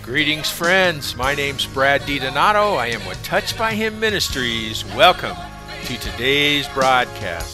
Greetings, friends. My name's Brad DiDonato. I am with Touched by Him Ministries. Welcome to today's broadcast.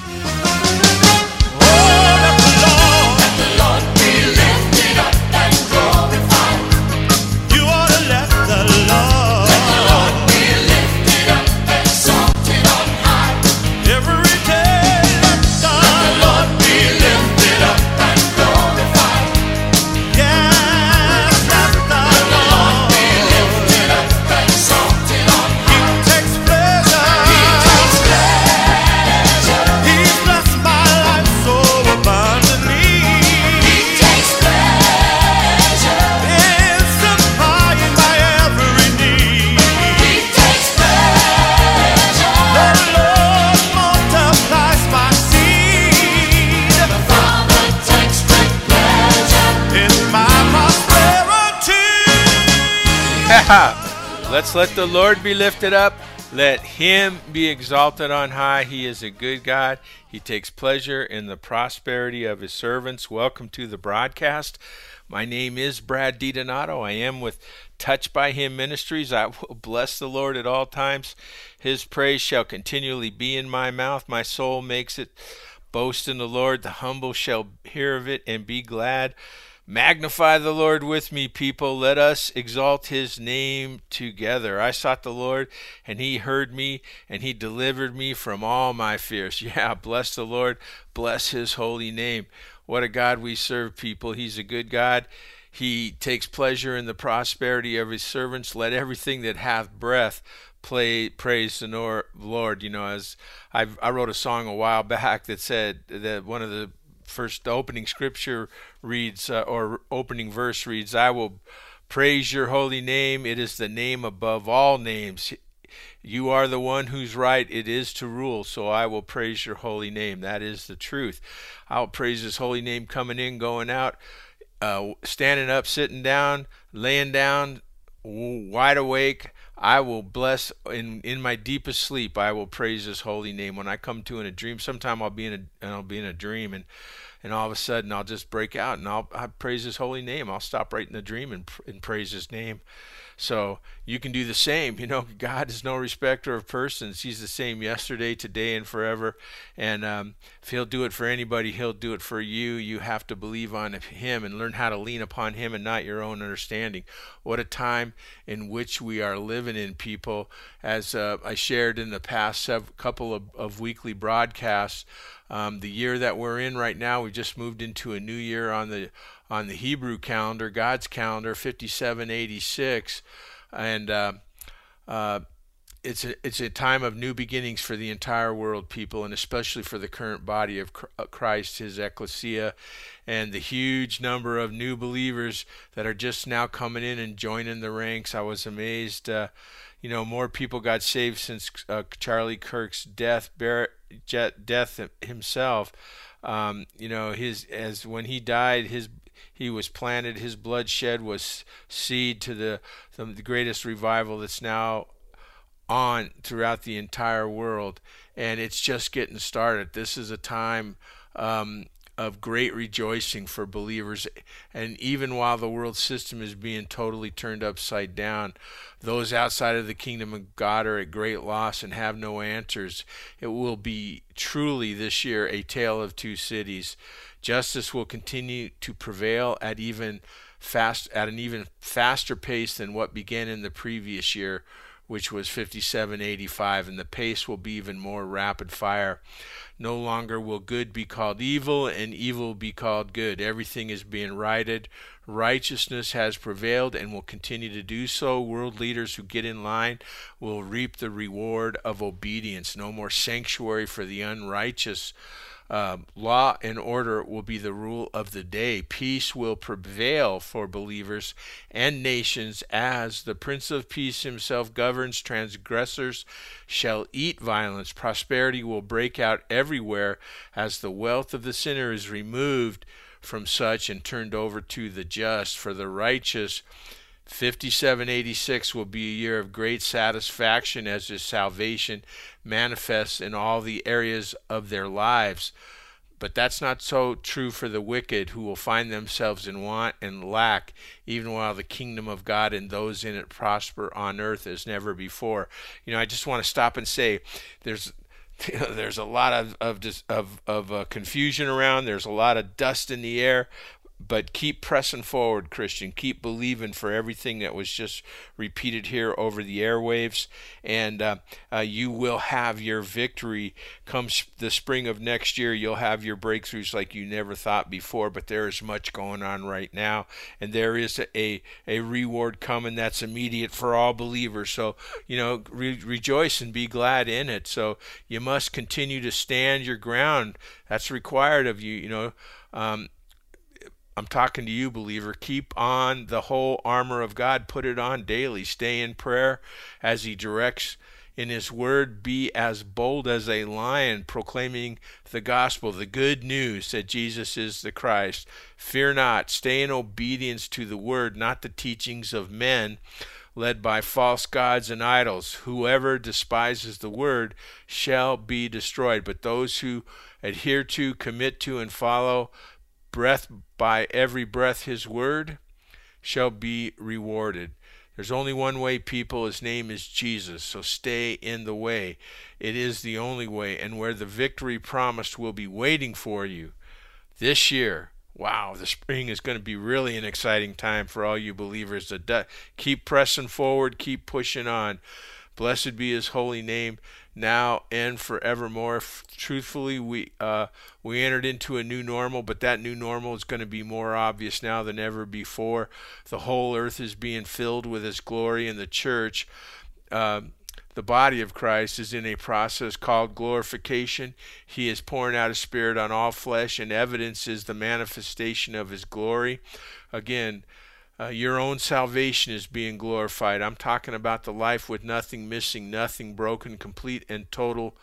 Let's let the Lord be lifted up. Let Him be exalted on high. He is a good God. He takes pleasure in the prosperity of His servants. Welcome to the broadcast. My name is Brad DiDonato. I am with Touched by Him Ministries. I will bless the Lord at all times. His praise shall continually be in my mouth. My soul makes it boast in the Lord. The humble shall hear of it and be glad. Magnify the Lord with me, people. Let us exalt His name together. I sought the Lord, and He heard me, and He delivered me from all my fears. Yeah, bless the Lord. Bless His holy name. What a God we serve, people. He's a good God. He takes pleasure in the prosperity of His servants. Let everything that hath breath praise the Lord. You know, as I wrote a song a while back that said that one of the first opening scripture reads, or opening verse reads, I will praise your holy name. It is the name above all names. You are the one whose right it is to rule, so I will praise your holy name. That is the truth. I'll praise His holy name coming in, going out, standing up, sitting down, laying down, wide awake. I will bless in my deepest sleep. I will praise His holy name. When I come to in a dream, sometime I'll be in a dream, and all of a sudden I'll just break out and I'll praise His holy name. I'll stop right in the dream and praise His name. So you can do the same. You know, God is no respecter of persons. He's the same yesterday, today, and forever. And if He'll do it for anybody, He'll do it for you. You have to believe on Him and learn how to lean upon Him and not your own understanding. What a time in which we are living in, people. As I shared in the past couple of weekly broadcasts, the year that we're in right now, we just moved into a new year on the Hebrew calendar, God's calendar, 5786, and it's a time of new beginnings for the entire world, people, and especially for the current body of Christ, His ecclesia, and the huge number of new believers that are just now coming in and joining the ranks. I was amazed. More people got saved since Charlie Kirk's death himself. When he died, he was planted, his blood shed was seed to the greatest revival that's now on throughout the entire world, and it's just getting started. This is a time of great rejoicing for believers, and even while the world system is being totally turned upside down, those outside of the kingdom of God are at great loss and have no answers. It will be truly this year a tale of two cities. Justice will continue to prevail at an even faster pace than what began in the previous year, which was 5785, and the pace will be even more rapid fire. No longer will good be called evil and evil be called good. Everything is being righted. Righteousness has prevailed and will continue to do so. World leaders who get in line will reap the reward of obedience. No more sanctuary for the unrighteous. Law and order will be the rule of the day. Peace will prevail for believers and nations as the Prince of Peace Himself governs. Transgressors shall eat violence. Prosperity will break out everywhere as the wealth of the sinner is removed from such and turned over to the just. For the righteous, 5786 will be a year of great satisfaction as His salvation manifests in all the areas of their lives. But that's not so true for the wicked, who will find themselves in want and lack, even while the kingdom of God and those in it prosper on earth as never before. I just want to stop and say there's there's a lot of confusion around. There's a lot of dust in the air. But keep pressing forward, Christian. Keep believing for everything that was just repeated here over the airwaves, and you will have your victory. Come the spring of next year, you'll have your breakthroughs like you never thought before. But there is much going on right now, and there is a reward coming that's immediate for all believers. So, rejoice and be glad in it. So you must continue to stand your ground. That's required of you. I'm talking to you, believer. Keep on the whole armor of God. Put it on daily. Stay in prayer as he directs in his word. Be as bold as a lion, proclaiming the gospel, the good news that Jesus is the Christ. Fear not. Stay in obedience to the word, not the teachings of men led by false gods and idols. Whoever despises the word shall be destroyed. But those who adhere to, commit to, and follow breath by every breath his word shall be rewarded. There's only one way, people. His name is Jesus. So stay in the way. It is the only way, and where the victory promised will be waiting for you this year. Wow, the spring is going to be really an exciting time for all you believers. Keep pressing forward, keep pushing on. Blessed be his holy name, now and forevermore. Truthfully, we entered into a new normal, but that new normal is going to be more obvious now than ever before. The whole earth is being filled with his glory, and the church, the body of Christ, is in a process called glorification. He is pouring out his Spirit on all flesh, and evidence is the manifestation of his glory. Again, your own salvation is being glorified. I'm talking about the life with nothing missing, nothing broken, complete and total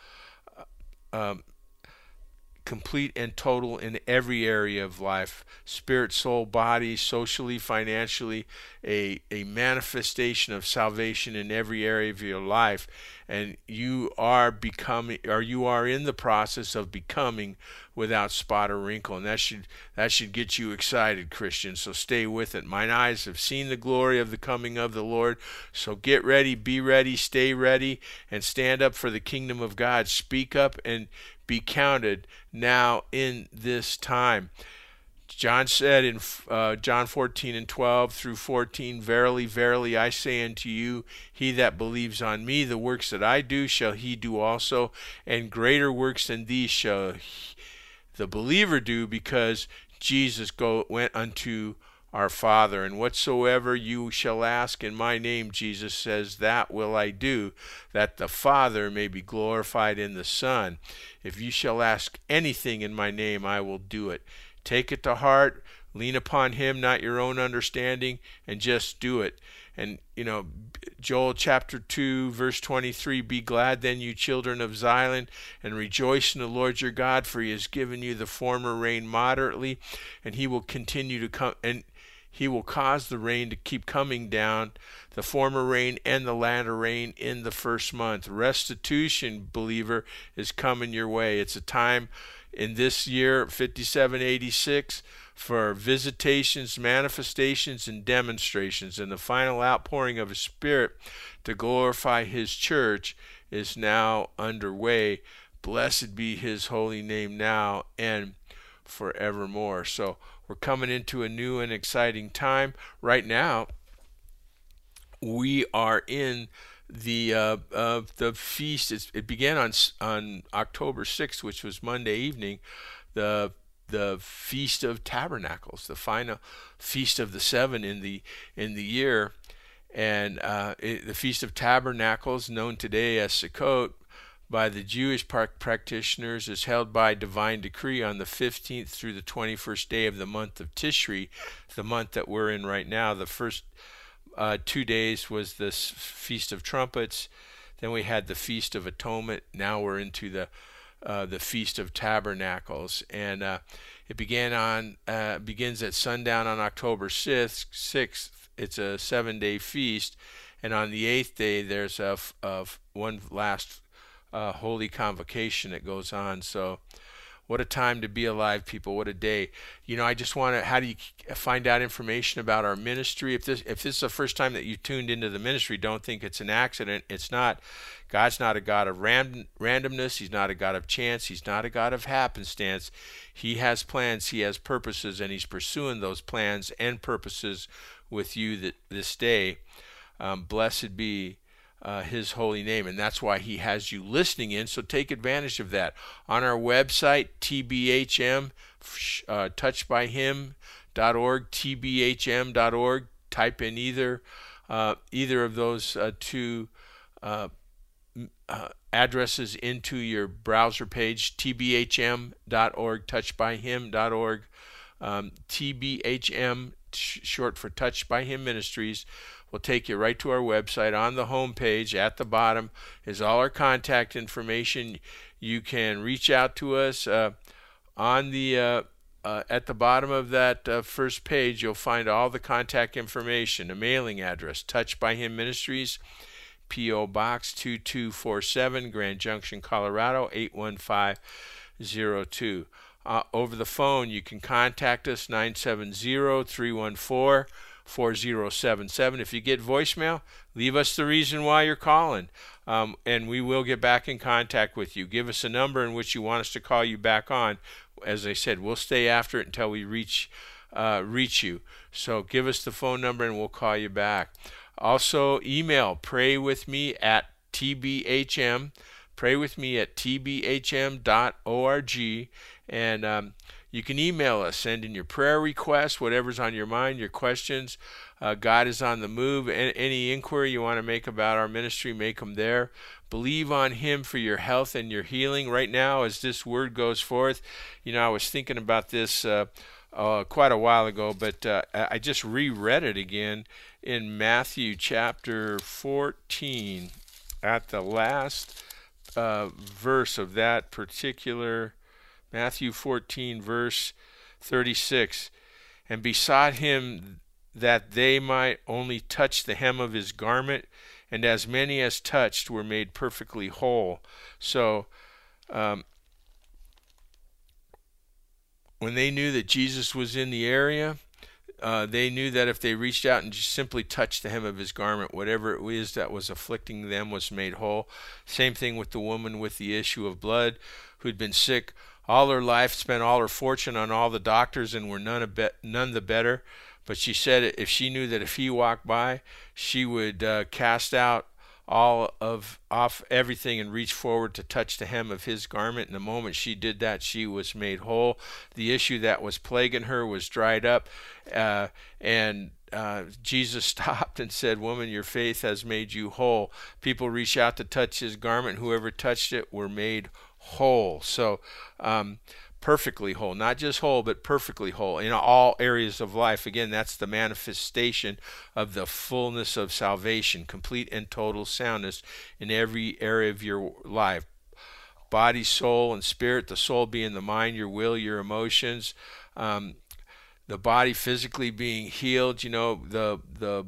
in every area of life, spirit, soul, body, socially, financially, a manifestation of salvation in every area of your life. And you are in the process of becoming without spot or wrinkle, and that should get you excited, Christian. So stay with it. Mine eyes have seen the glory of the coming of the Lord. So get ready, be ready, stay ready, and stand up for the kingdom of God. Speak up and be counted now in this time. John said in John 14:12 through 14, Verily, verily, I say unto you, he that believes on me, the works that I do shall he do also, and greater works than these shall the believer do, because Jesus went unto our Father. And whatsoever you shall ask in my name, Jesus says, that will I do, that the Father may be glorified in the Son. If you shall ask anything in my name, I will do it. Take it to heart, lean upon him, not your own understanding, and just do it. And, Joel chapter 2, verse 23, Be glad then, you children of Zion, and rejoice in the Lord your God, for he has given you the former rain moderately, and he will continue to come, and he will cause the rain to keep coming down, the former rain and the latter rain in the first month. Restitution, believer, is coming your way. It's a time in this year, 5786, for visitations, manifestations, and demonstrations, and the final outpouring of his Spirit to glorify his church is now underway. Blessed be his holy name now and forevermore. So we're coming into a new and exciting time. Right now, we are in the feast. It began on October 6th, which was Monday evening. The Feast of Tabernacles, the final feast of the seven in the year, and the Feast of Tabernacles, known today as Sukkot by the Jewish practitioners, is held by divine decree on the 15th through the 21st day of the month of Tishri, the month that we're in right now. The first 2 days was this Feast of Trumpets. Then we had the Feast of Atonement. Now we're into the Feast of Tabernacles, and it begins at sundown on October 6th. It's a 7-day feast, and on the 8th day there's one last holy convocation that goes on. So What a time to be alive, people. What a day. I just want to, how do you find out information about our ministry? If this is the first time that you tuned into the ministry, don't think it's an accident. It's not. God's not a God of randomness. He's not a God of chance. He's not a God of happenstance. He has plans. He has purposes, and he's pursuing those plans and purposes with you this day. Blessed be his holy name, and that's why he has you listening in, so take advantage of that. On our website, TBHM, touchedbyhim.org, tbhm.org, type in either of those two addresses into your browser page, tbhm.org, touchedbyhim.org, TBHM, short for Touched by Him Ministries, will take you right to our website. On the home page at the bottom is all our contact information. You can reach out to us on the at the bottom of that first page. You'll find all the contact information, a mailing address, Touched by Him Ministries, P.O. Box 2247, Grand Junction, Colorado 81502. Over the phone, you can contact us, 970-314-4077. If you get voicemail, leave us the reason why you're calling, and we will get back in contact with you. Give us a number in which you want us to call you back on. As I said, we'll stay after it until we reach you. So give us the phone number and we'll call you back. Also, email praywithme@tbhm, praywithme@tbhm.org, and you can email us, send in your prayer requests, whatever's on your mind, your questions. God is on the move. Any inquiry you want to make about our ministry, make them there. Believe on Him for your health and your healing. Right now, as this word goes forth, I was thinking about this quite a while ago, but I just reread it again in Matthew chapter 14 at the last verse of that particular Matthew 14 verse 36, and besought him that they might only touch the hem of his garment, and as many as touched were made perfectly whole. So when they knew that Jesus was in the area, they knew that if they reached out and just simply touched the hem of his garment, whatever it was that was afflicting them was made whole. Same thing with the woman with the issue of blood who'd been sick all her life, spent all her fortune on all the doctors and were none the better. But she said if she knew that if he walked by, she would cast out off everything and reach forward to touch the hem of his garment. And the moment she did that, she was made whole. The issue that was plaguing her was dried up, and Jesus stopped and said, "Woman, your faith has made you whole." People reached out to touch his garment. Whoever touched it were made whole. So perfectly whole, not just whole, but perfectly whole in all areas of life. Again, that's the manifestation of the fullness of salvation, complete and total soundness in every area of your life. Body, soul, and spirit, the soul being the mind, your will, your emotions, the body physically being healed, the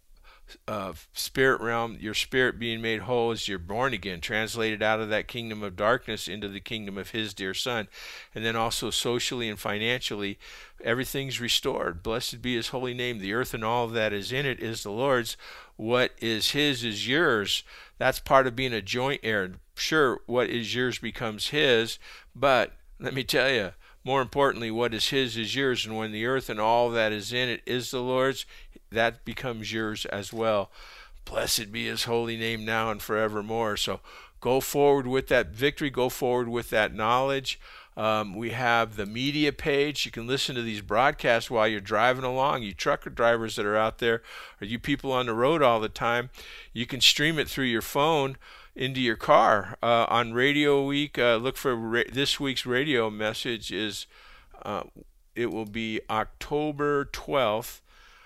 spirit realm, your spirit being made whole as you're born again, translated out of that kingdom of darkness into the kingdom of his dear son. And then also socially and financially, everything's restored. Blessed be his holy name. The earth and all that is in it is the Lord's. What is his is yours. That's part of being a joint heir. Sure, what is yours becomes his, but let me tell you, more importantly, what is his is yours. And when the earth and all that is in it is the Lord's, that becomes yours as well. Blessed be his holy name now and forevermore. So go forward with that victory. Go forward with that knowledge. We have the media page. You can listen to these broadcasts while you're driving along. You trucker drivers that are out there, or you people on the road all the time, you can stream it through your phone into your car. On Radio Week, look for this week's radio message is, it will be October 12th,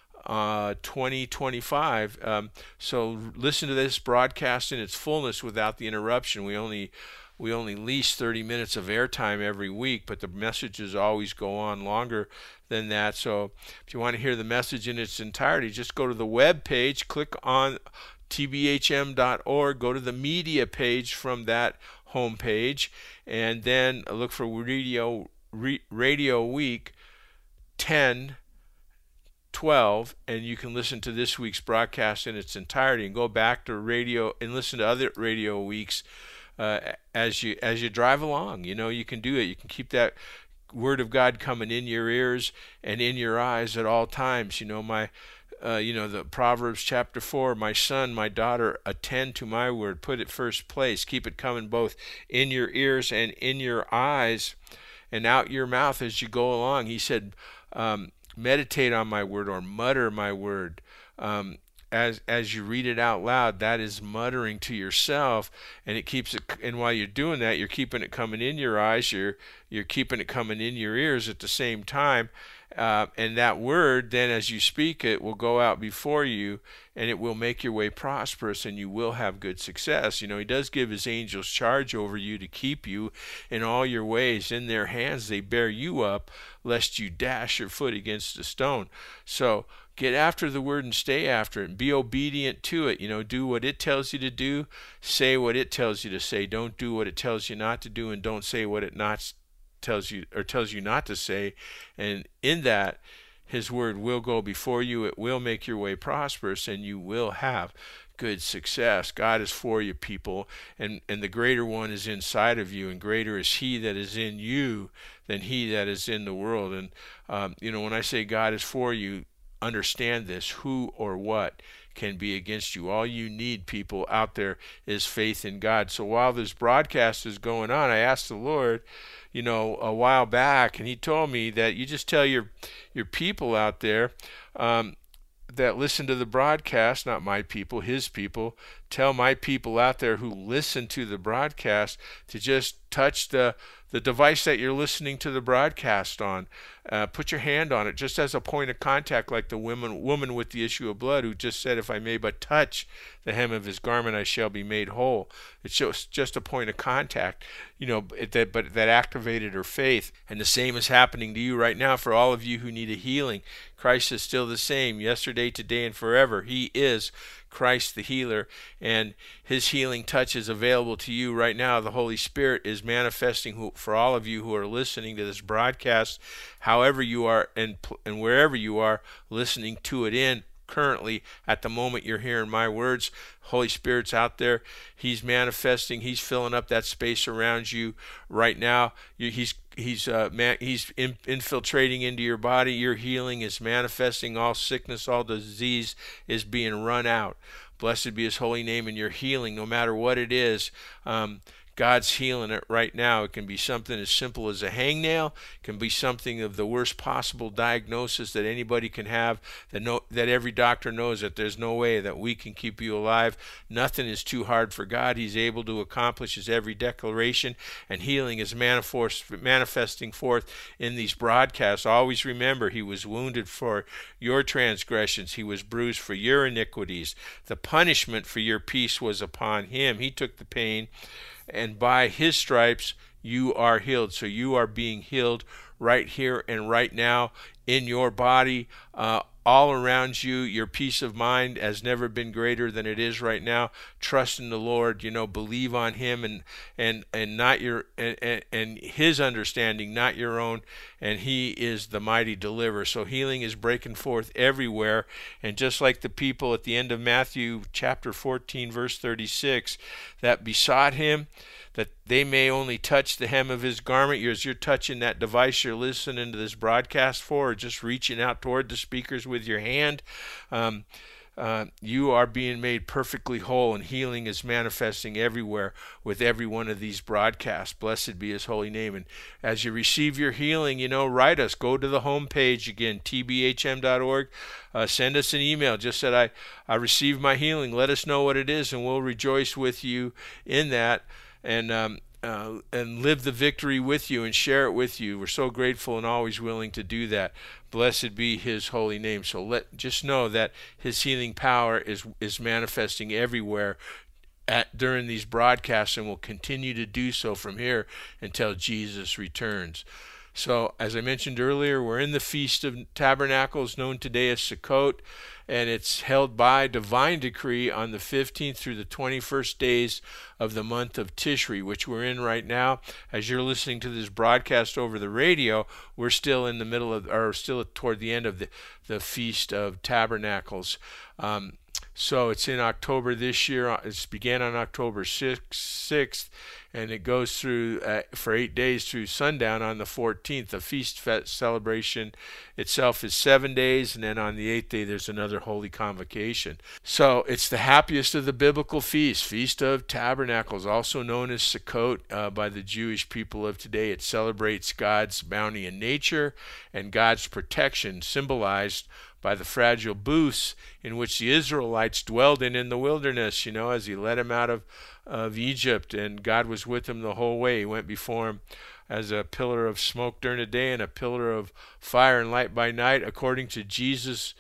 2025. So listen to this broadcast in its fullness without the interruption. We only lease 30 minutes of airtime every week, but the messages always go on longer than that. So if you want to hear the message in its entirety, just go to the web page, click on tbhm.org, go to the media page from that homepage, and then look for Radio Week 10, 12, and you can listen to this week's broadcast in its entirety and go back to radio and listen to other Radio Weeks as you drive along. You can do it. You can keep that Word of God coming in your ears and in your eyes at all times. The Proverbs chapter 4, my son, my daughter, attend to my word, put it first place, keep it coming both in your ears and in your eyes and out your mouth as you go along. He said, meditate on my word, or mutter my word. As you read it out loud, that is muttering to yourself, and it keeps it. And while you're doing that, you're keeping it coming in your eyes. You're keeping it coming in your ears at the same time. And that word, then, as you speak it, will go out before you, and it will make your way prosperous, and you will have good success. He does give his angels charge over you to keep you in all your ways. In their hands they bear you up, lest you dash your foot against a stone. So get after the word and stay after it. Be obedient to it. Do what it tells you to do. Say what it tells you to say. Don't do what it tells you not to do, and don't say what it tells you not to say. And in that, his word will go before you. It will make your way prosperous, and you will have good success. God is for you, people, and the greater one is inside of you, and greater is he that is in you than he that is in the world. And when I say God is for you, understand this: who or what can be against you? All you need, people out there, is faith in God. So while this broadcast is going on, I asked the Lord, a while back, and he told me that you just tell your people out there that listen to the broadcast, not my people, his people, tell my people out there who listen to the broadcast to just touch the device that you're listening to the broadcast on. Put your hand on it just as a point of contact, like the woman with the issue of blood who just said, if I may but touch the hem of his garment, I shall be made whole. It's just a point of contact, but that activated her faith. And the same is happening to you right now for all of you who need a healing. Christ is still the same yesterday, today, and forever. He is Christ the healer, and his healing touch is available to you right now. The Holy Spirit is manifesting for all of you who are listening to this broadcast, however you are and wherever you are listening to it in currently at the moment you're hearing my words. Holy Spirit's out there. He's manifesting. He's filling up that space around you right now. He's infiltrating into your body. Your healing is manifesting. All sickness, all disease is being run out. Blessed be his holy name. And your healing, no matter what it is, God's healing it right now. It can be something as simple as a hangnail. It can be something of the worst possible diagnosis that anybody can have, that every doctor knows that there's no way that we can keep you alive. Nothing is too hard for God. He's able to accomplish his every declaration, and healing is manifesting forth in these broadcasts. Always remember, he was wounded for your transgressions. He was bruised for your iniquities. The punishment for your peace was upon him. He took the pain, and by his stripes you are healed. So you are being healed right here and right now in your body, all around you. Your peace of mind has never been greater than it is right now. Trust in the Lord. Believe on him and not your and his understanding, not your own. And he is the mighty deliverer. So healing is breaking forth everywhere. And just like the people at the end of Matthew chapter 14, verse 36, that besought him that they may only touch the hem of his garment. As you're touching that device you're listening to this broadcast for, or just reaching out toward the speakers with your hand, you are being made perfectly whole, and healing is manifesting everywhere with every one of these broadcasts. Blessed be his holy name. And as you receive your healing, write us. Go to the home page again, tbhm.org. Send us an email. Just said, I received my healing. Let us know what it is, and we'll rejoice with you in that. And live the victory with you and share it with you. We're so grateful and always willing to do that. Blessed be his holy name. So just know that his healing power is manifesting everywhere during these broadcasts, and will continue to do so from here until Jesus returns. So, as I mentioned earlier, we're in the Feast of Tabernacles, known today as Sukkot, and it's held by divine decree on the 15th through the 21st days of the month of Tishri, which we're in right now. As you're listening to this broadcast over the radio, we're still in the middle of, or still toward the end of the Feast of Tabernacles. So it's in October this year. It began on October 6th, and it goes through for 8 days through sundown on the 14th. The feast celebration itself is 7 days, and then on the 8th day there's another holy convocation. So it's the happiest of the biblical feasts, Feast of Tabernacles, also known as Sukkot by the Jewish people of today. It celebrates God's bounty in nature and God's protection, symbolized by the fragile booths in which the Israelites dwelled in the wilderness, as he led them out of Egypt, and God was with them the whole way. He went before him as a pillar of smoke during the day and a pillar of fire and light by night, according to Jewish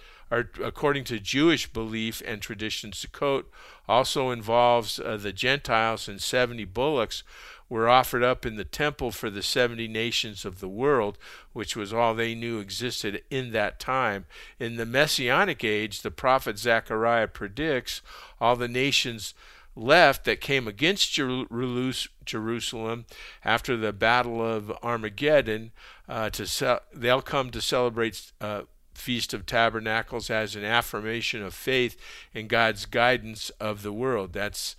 belief and tradition. Sukkot also involves the Gentiles, and 70 bullocks were offered up in the temple for the 70 nations of the world, which was all they knew existed in that time. In the Messianic age, the prophet Zechariah predicts all the nations left that came against Jerusalem after the Battle of Armageddon. They'll come to celebrate Feast of Tabernacles as an affirmation of faith in God's guidance of the world. That's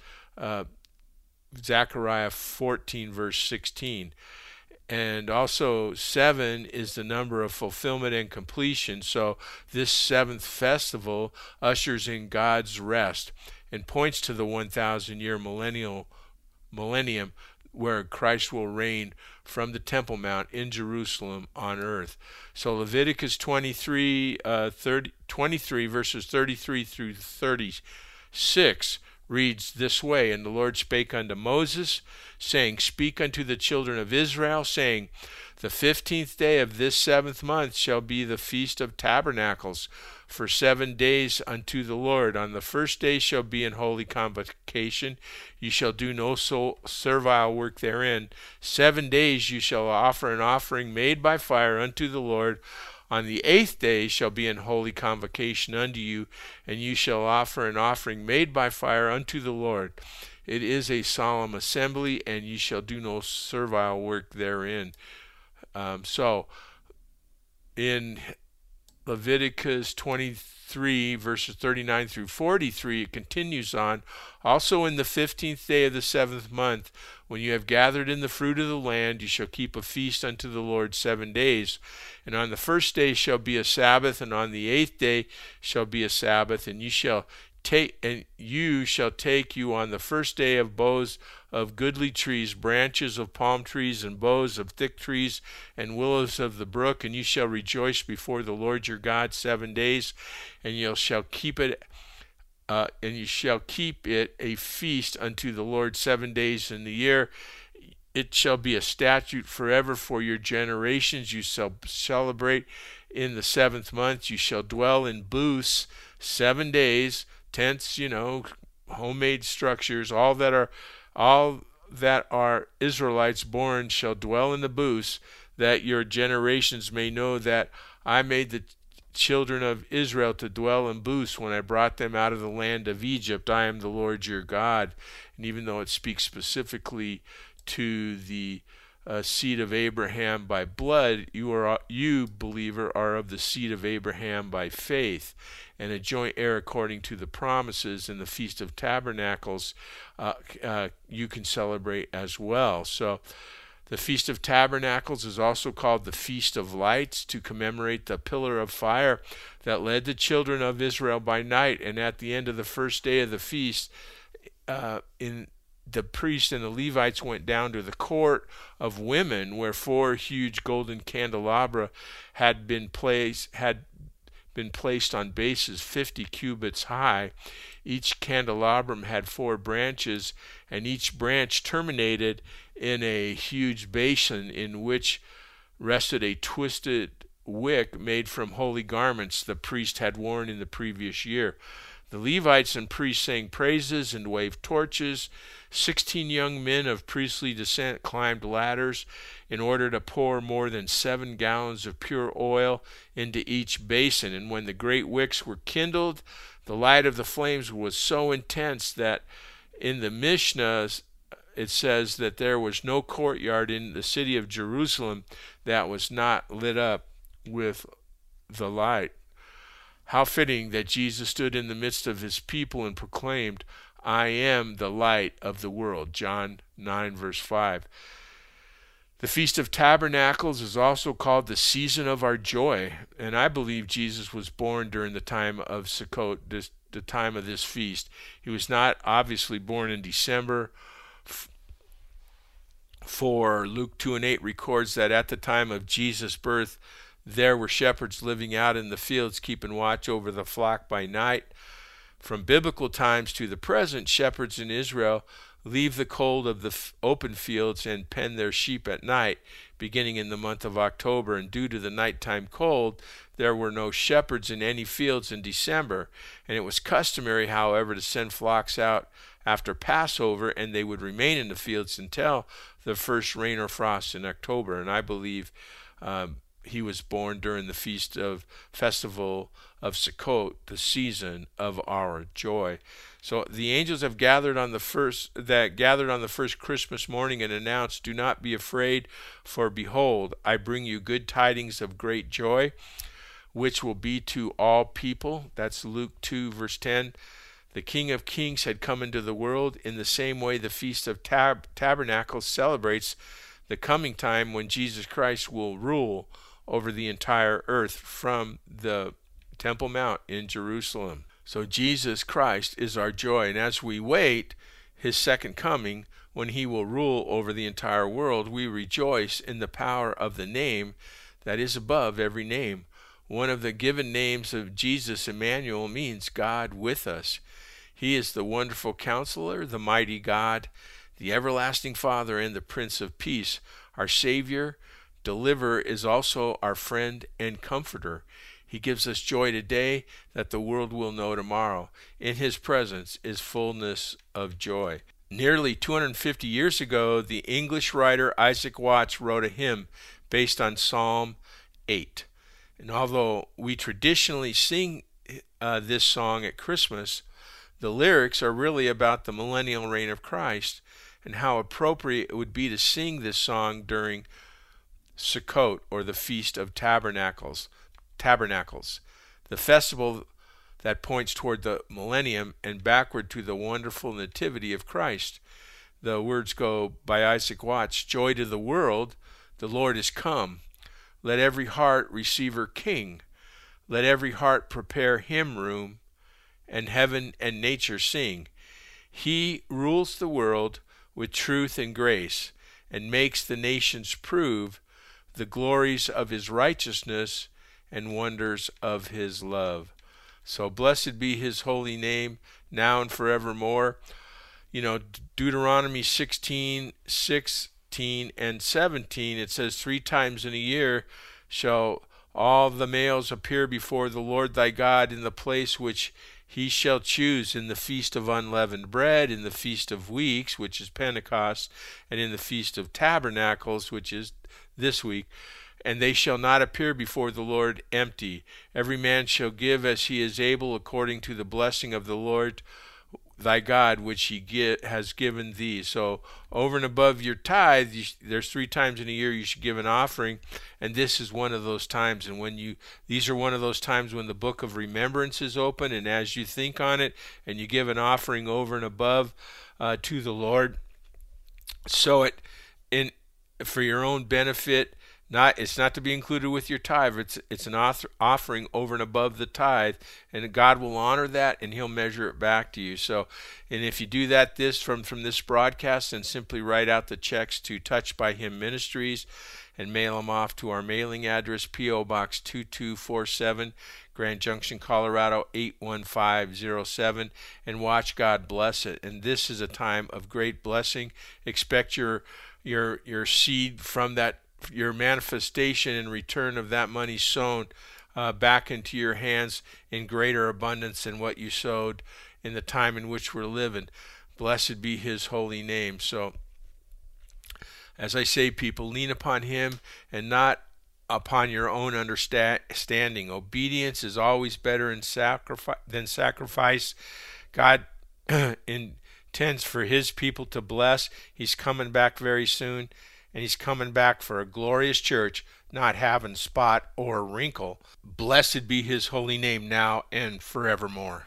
Zechariah 14 verse 16. And also 7 is the number of fulfillment and completion. So this 7th festival ushers in God's rest and points to the 1,000-year millennium where Christ will reign from the Temple Mount in Jerusalem on earth. So Leviticus 23 verses 33 through 36 reads this way: And the Lord spake unto Moses, saying, Speak unto the children of Israel, saying, The 15th day of this 7th month shall be the Feast of Tabernacles, for 7 days unto the Lord. On the first day shall be an holy convocation. You shall do no servile work therein. 7 days you shall offer an offering made by fire unto the Lord. On the 8th day shall be an holy convocation unto you, and you shall offer an offering made by fire unto the Lord. It is a solemn assembly, and ye shall do no servile work therein. So in Leviticus 23 verses 39 through 43, it continues on. Also in the 15th day of the 7th month, when you have gathered in the fruit of the land, you shall keep a feast unto the Lord 7 days. And on the first day shall be a Sabbath, and on the 8th day shall be a Sabbath. And you shall take you on the first day of boughs of goodly trees, branches of palm trees, and boughs of thick trees, and willows of the brook, and you shall rejoice before the Lord your God 7 days, and you shall keep it a feast unto the Lord 7 days in the year. It shall be a statute forever for your generations. You shall celebrate in the 7th month. You shall dwell in booths 7 days, tents, homemade structures. All that are Israelites born shall dwell in the booths, that your generations may know that I made the children of Israel to dwell in booths when I brought them out of the land of Egypt. I am the Lord your God. And even though it speaks specifically to the seed of Abraham by blood, you believer are of the seed of Abraham by faith, and a joint heir according to the promises. In the Feast of Tabernacles you can celebrate as well. So the Feast of Tabernacles is also called the Feast of Lights, to commemorate the pillar of fire that led the children of Israel by night. And at the end of the first day of the feast, the priests and the Levites went down to the court of women, where 4 huge golden candelabra had been placed on bases 50 cubits high. Each candelabrum had 4 branches, and each branch terminated in a huge basin in which rested a twisted wick made from holy garments the priest had worn in the previous year. The Levites and priests sang praises and waved torches. 16 young men of priestly descent climbed ladders in order to pour more than 7 gallons of pure oil into each basin. And when the great wicks were kindled, the light of the flames was so intense that in the Mishnah it says that there was no courtyard in the city of Jerusalem that was not lit up with the light. How fitting that Jesus stood in the midst of his people and proclaimed, "I am the light of the world." John 9, verse 5. The Feast of Tabernacles is also called the season of our joy, and I believe Jesus was born during the time of Sukkot, the time of this feast. He was not obviously born in December, for Luke 2:8 records that at the time of Jesus' birth, there were shepherds living out in the fields, keeping watch over the flock by night. From biblical times to the present, shepherds in Israel leave the cold of the open fields and pen their sheep at night, beginning in the month of October. And due to the nighttime cold, there were no shepherds in any fields in December. And it was customary, however, to send flocks out after Passover, and they would remain in the fields until the first rain or frost in October. And I believe he was born during the festival of Sukkot, the season of our joy. So the angels have gathered on the first Christmas morning and announced, "Do not be afraid, for behold, I bring you good tidings of great joy, which will be to all people." That's Luke 2, verse 10. The King of Kings had come into the world. In the same way, the Feast of Tabernacles celebrates the coming time when Jesus Christ will rule over the entire earth from the Temple Mount in Jerusalem. So Jesus Christ is our joy, and as we wait his second coming, when he will rule over the entire world, we rejoice in the power of the name that is above every name. One of the given names of Jesus, Emmanuel, means God with us. He is the wonderful counselor, the mighty God, the everlasting Father, and the Prince of Peace. Our Savior, Deliverer, is also our friend and comforter. He gives us joy today that the world will know tomorrow. In his presence is fullness of joy. Nearly 250 years ago, the English writer Isaac Watts wrote a hymn based on Psalm 8. And although we traditionally sing this song at Christmas, the lyrics are really about the millennial reign of Christ and how appropriate it would be to sing this song during Sukkot, or the Feast of Tabernacles, the festival that points toward the millennium and backward to the wonderful nativity of Christ. The words go by Isaac Watts: "Joy to the world, the Lord is come. Let every heart receive her King. Let every heart prepare him room, and heaven and nature sing. He rules the world with truth and grace, and makes the nations prove the glories of his righteousness and wonders of his love." So blessed be his holy name, now and forevermore. You know, Deuteronomy 16, and 17, it says, 3 times in a year shall all the males appear before the Lord thy God in the place which he shall choose, in the Feast of Unleavened Bread, in the Feast of Weeks, which is Pentecost, and in the Feast of Tabernacles, which is this week. And they shall not appear before the Lord empty. Every man shall give as he is able, according to the blessing of the Lord thy God, which he has given thee. So over and above your tithe, there's 3 times in a year you should give an offering, and this is one of those times. And these are one of those times when the book of remembrance is open, and as you think on it and you give an offering over and above to the Lord, so it for your own benefit. It's not to be included with your tithe. It's an offering over and above the tithe, and God will honor that, and he'll measure it back to you. So, and if you do that from this broadcast, then simply write out the checks to Touched by Him Ministries and mail them off to our mailing address, P.O. Box 2247, Grand Junction, Colorado 81507, and watch God bless it. And this is a time of great blessing. Expect your seed from that, your manifestation and return of that money sown back into your hands in greater abundance than what you sowed in the time in which we're living. Blessed be his holy name. So, as I say, people, lean upon him and not upon your own understanding. Obedience is always better than sacrifice. God intends for his people to bless. He's coming back very soon, and he's coming back for a glorious church, not having spot or wrinkle. Blessed be his holy name now and forevermore.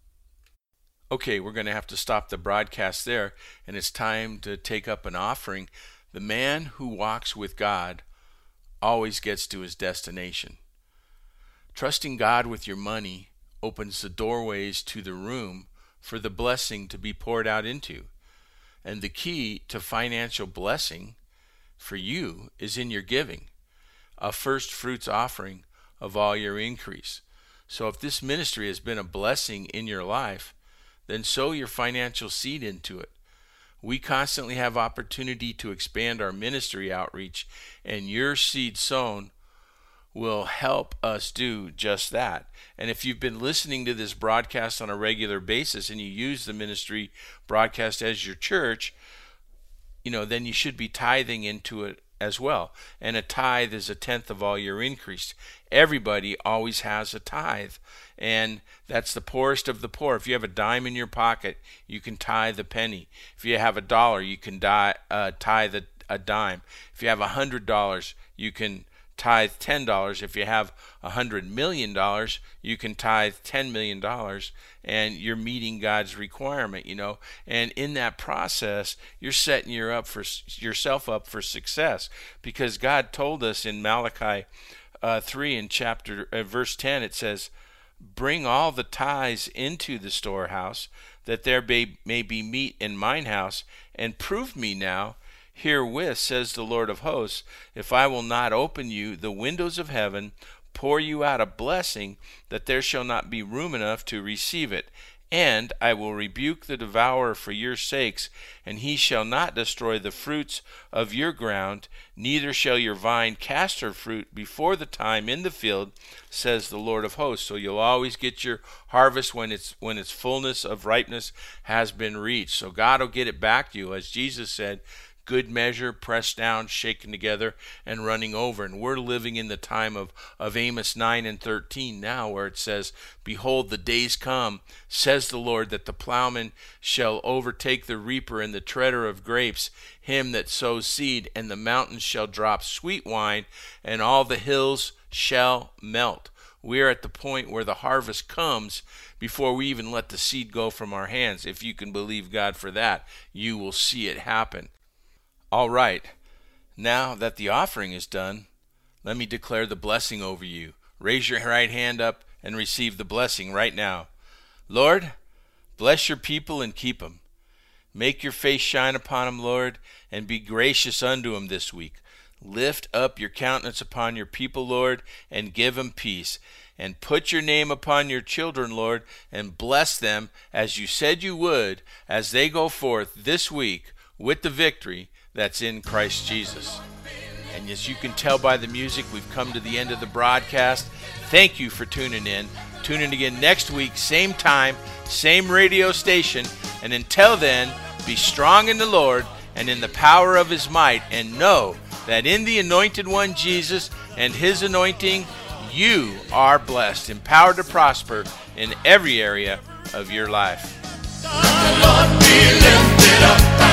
Okay, we're going to have to stop the broadcast there, and it's time to take up an offering. The man who walks with God always gets to his destination. Trusting God with your money opens the doorways to the room for the blessing to be poured out into. And the key to financial blessing for you is in your giving, a first fruits offering of all your increase. So if this ministry has been a blessing in your life, then sow your financial seed into it. We constantly have opportunity to expand our ministry outreach, and your seed sown will help us do just that. And if you've been listening to this broadcast on a regular basis and you use the ministry broadcast as your church, then you should be tithing into it as well. And a tithe is 1/10 of all your increase. Everybody always has a tithe, and that's the poorest of the poor. If you have a dime in your pocket, you can tithe a penny. If you have $1, you can tithe a dime. If you have $100, you can tithe $10. If you have $100 million, you can tithe $10 million, and you're meeting God's requirement, And in that process, you're setting yourself up for success, because God told us in Malachi 3 in verse 10, it says, "Bring all the tithes into the storehouse, that there may be meat in mine house, and prove me now herewith, says the Lord of hosts, if I will not open you the windows of heaven, pour you out a blessing, that there shall not be room enough to receive it. And I will rebuke the devourer for your sakes, and he shall not destroy the fruits of your ground, neither shall your vine cast her fruit before the time in the field, says the Lord of hosts." So you'll always get your harvest when its fullness of ripeness has been reached. So God will get it back to you, as Jesus said, good measure, pressed down, shaken together, and running over. And we're living in the time of Amos 9 and 13 now, where it says, "Behold, the days come, says the Lord, that the plowman shall overtake the reaper and the treader of grapes, him that sows seed, and the mountains shall drop sweet wine, and all the hills shall melt." We are at the point where the harvest comes before we even let the seed go from our hands. If you can believe God for that, you will see it happen. All right, now that the offering is done, let me declare the blessing over you. Raise your right hand up and receive the blessing right now. Lord, bless your people and keep them. Make your face shine upon them, Lord, and be gracious unto them this week. Lift up your countenance upon your people, Lord, and give them peace. And put your name upon your children, Lord, and bless them as you said you would, as they go forth this week with the victory that's in Christ Jesus. And as you can tell by the music, we've come to the end of the broadcast. Thank you for tuning in. Tune in again next week, same time, same radio station. And until then, be strong in the Lord and in the power of his might, and know that in the Anointed One, Jesus, and his anointing, you are blessed, empowered to prosper in every area of your life. The Lord be lifted up.